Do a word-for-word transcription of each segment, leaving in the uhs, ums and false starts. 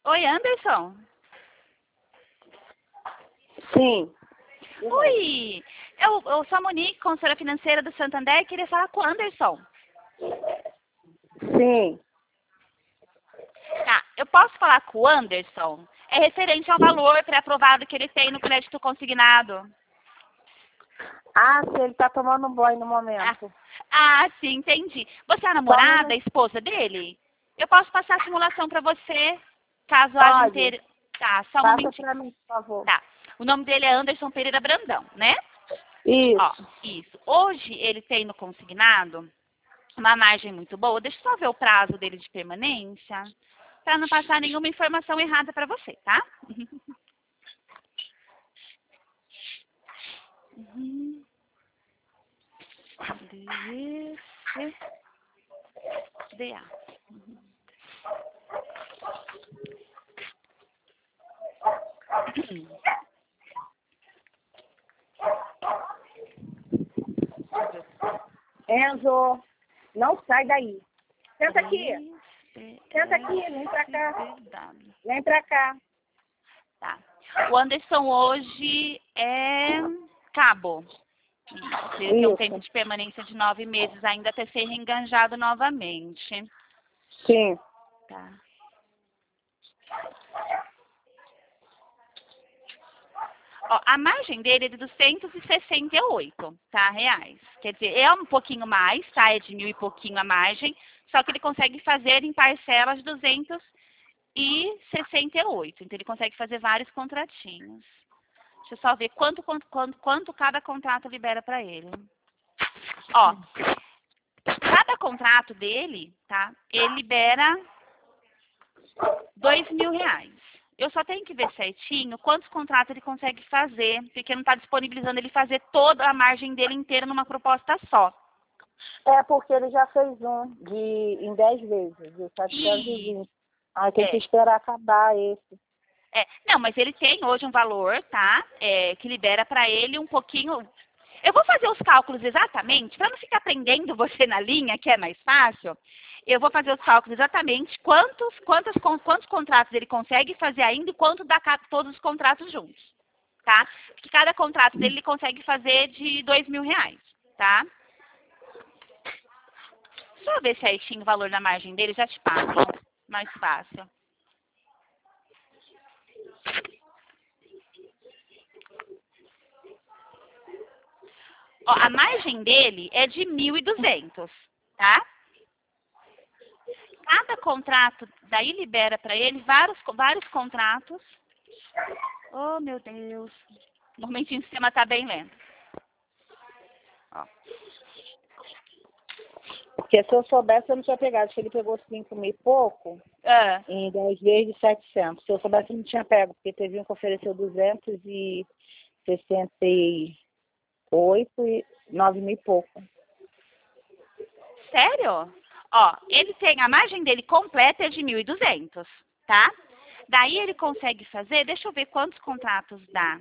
Oi, Anderson. Sim. Oi, eu, eu sou a Monique, consultora financeira do Santander, e queria falar com o Anderson. Sim. Tá, eu posso falar com o Anderson? É referente ao valor pré-aprovado que ele tem no crédito consignado. Ah, se ele tá tomando banho no Ah, momento. ah, sim, entendi. Você é a Só um namorada, a minuto. esposa dele? Eu posso passar a simulação para você, caso haja Pode. interesse. Tá, só um Passa momentinho. pra mim, por favor. Tá, o nome dele é Anderson Pereira Brandão, né? Ó, Isso. isso. Hoje ele tem no consignado uma margem muito boa. Deixa eu só ver o prazo dele de permanência, para não passar nenhuma informação errada para você, tá? Uhum. D C D A. Uhum. Enzo, não sai daí. Senta aqui. três, Senta aqui, vem pra cá. W. Vem pra cá. Tá. O Anderson hoje é cabo. Isso. Ele tem um tempo Isso. de permanência de nove meses ainda até ser reenganjado novamente. Sim. Tá. Ó, a margem dele é de duzentos e sessenta e oito, tá, reais. Quer dizer, é um pouquinho mais, tá? É de mil e pouquinho a margem, só que ele consegue fazer em parcelas de duzentos e sessenta e oito. Então ele consegue fazer vários contratinhos. Deixa eu só ver quanto, quanto, quanto, quanto cada contrato libera para ele. Ó, cada contrato dele, tá? Ele libera dois mil reais. Eu só tenho que ver certinho quantos contratos ele consegue fazer, porque não está disponibilizando ele fazer toda a margem dele inteira numa proposta só. É porque ele já fez um de em dez vezes, de setecentos e vinte. Aí tem que É, esperar acabar esse. é. Não, mas ele tem hoje um valor, tá? É, que libera para ele um pouquinho. Eu vou fazer os cálculos exatamente, para não ficar prendendo você na linha, que é mais fácil. Eu vou fazer os cálculos exatamente quantos, quantos, quantos contratos ele consegue fazer ainda e quanto dá todos os contratos juntos, tá? Porque cada contrato dele ele consegue fazer de dois mil reais, tá? Deixa eu ver certinho o valor da margem dele, já te passo. Mais fácil. Ó, a margem dele é de mil e duzentos, tá? Cada contrato, daí libera para ele vários, vários contratos. Oh, meu Deus. No momentinho o sistema tá bem lento. Ó. Porque se eu soubesse, eu não tinha pegado. Acho que ele pegou cinco mil e pouco Ah, em dez vezes de setecentos. Se eu soubesse, eu não tinha pego, porque teve um que ofereceu duzentos e sessenta e oito e nove mil e pouco. sério? Ó, ele tem, a margem dele completa é de mil e duzentos, tá? Daí ele consegue fazer, deixa eu ver quantos contratos dá.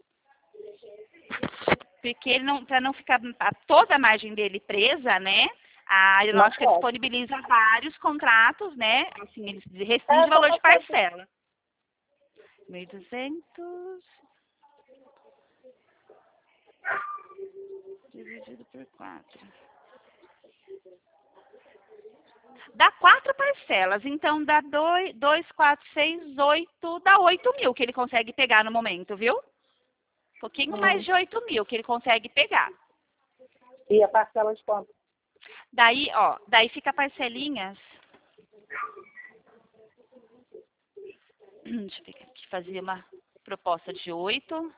Porque ele não, para não ficar a- toda a margem dele presa, né? A Não aeronáutica pode. disponibiliza vários contratos, né? Assim, eles É, restringem o só valor pra de fazer. parcela. mil e duzentos dividido por quatro. Dá quatro parcelas, então dá dois, dois, quatro, seis, oito, dá oito mil que ele consegue pegar no momento, viu? Um pouquinho mais Hum. de oito mil que ele consegue pegar. E a parcela de quanto? Daí, ó, daí fica parcelinhas. Deixa eu ver aqui, fazer uma proposta de oito,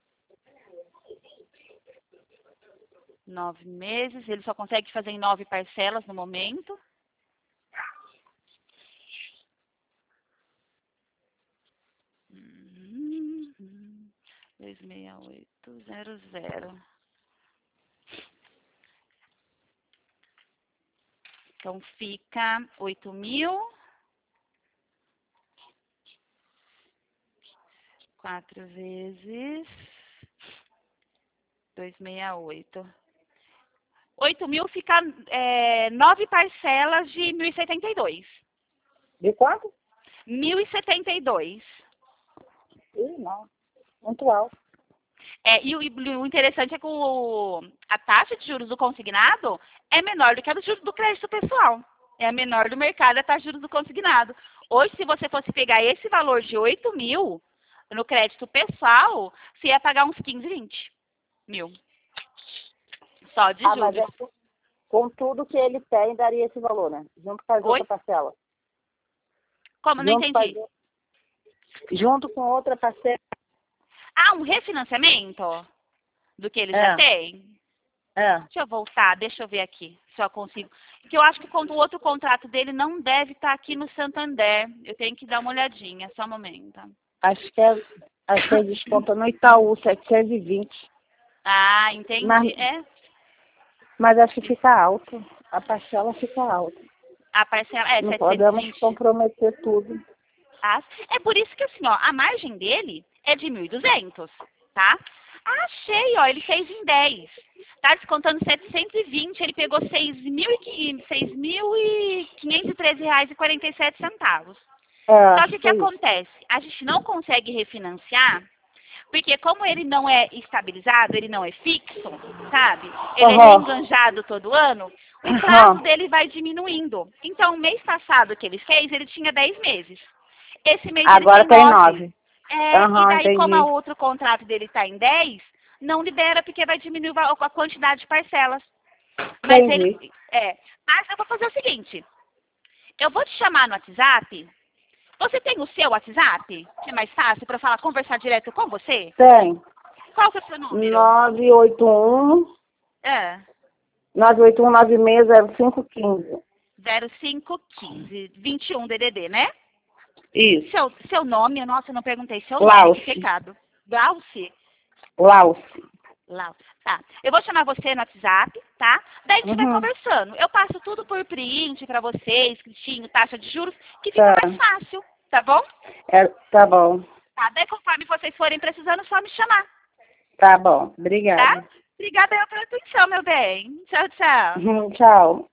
nove meses. Ele só consegue fazer em nove parcelas no momento. Uhum. dois seis oito zero zero. Então fica oito mil. Quatro vezes dois seis oito. Oito mil fica é, nove parcelas de mil e setenta e dois. De quanto? mil e setenta e dois. Ih, não. Muito alto. É, e o, e o interessante é que o, a taxa de juros do consignado é menor do que a do juros do crédito pessoal. É a menor do mercado a taxa de juros do consignado. Hoje, se você fosse pegar esse valor de oito mil no crédito pessoal, você ia pagar uns quinze, vinte mil. Só de Ah, mas juros. é com, com tudo que ele tem, daria esse valor, né? Junto com as Oi? outras parcelas. Como? Não Junto com, entendi. as- junto com outra parcela. Ah, um refinanciamento do que ele É. já tem? É. Deixa eu voltar, deixa eu ver aqui se eu consigo. Porque eu acho que o outro contrato dele não deve estar aqui no Santander. Eu tenho que dar uma olhadinha, só um momento. Acho que é, acho que é desconto no Itaú, setecentos e vinte. Ah, entendi. Mas, É, mas acho que fica alto. A parcela fica alta. a parcela é Não setecentos e podemos vinte. comprometer tudo. Ah, é por isso que assim, ó, a margem dele é de mil e duzentos, tá? Achei, ó, ele fez em dez. Tá descontando setecentos e vinte, ele pegou seis mil e quinhentos e treze reais e quarenta e sete centavos. É, Só que o que foi isso. acontece? A gente não consegue refinanciar, porque como ele não é estabilizado, ele não é fixo, sabe? Ele é Uhum. reenganjado todo ano, o Uhum. prazo dele vai diminuindo. Então, o mês passado que ele fez, ele tinha dez meses. Esse mês Agora ele tem tem nove. nove. É, Aham, e daí, como entendi. o outro contrato dele está em dez, não libera porque vai diminuir o val- a quantidade de parcelas. Mas ele. Entendi. É. Mas eu vou fazer o seguinte. Eu vou te chamar no WhatsApp. Você tem o seu WhatsApp? Que é mais fácil para eu falar, conversar direto com você? Tem. Qual que é o seu número? nove oito um, É. nove oito um nove seis zero cinco um cinco. zero cinco um cinco, vinte e um D D D, né? Isso. Seu, seu nome, nossa, eu não perguntei seu nome, Lauce. que pecado. Glauce. Lauce. Lá. Tá. Eu vou chamar você no WhatsApp, tá? Daí a gente vai Uhum. conversando. Eu passo tudo por print pra você, escritinho, taxa de juros, que fica Tá. mais fácil, tá bom? É, tá bom. Tá. Daí conforme vocês forem precisando, é só me chamar, Tá bom. tá? Obrigada. Obrigada eu pela atenção, meu bem. Tchau, tchau. Uhum, tchau.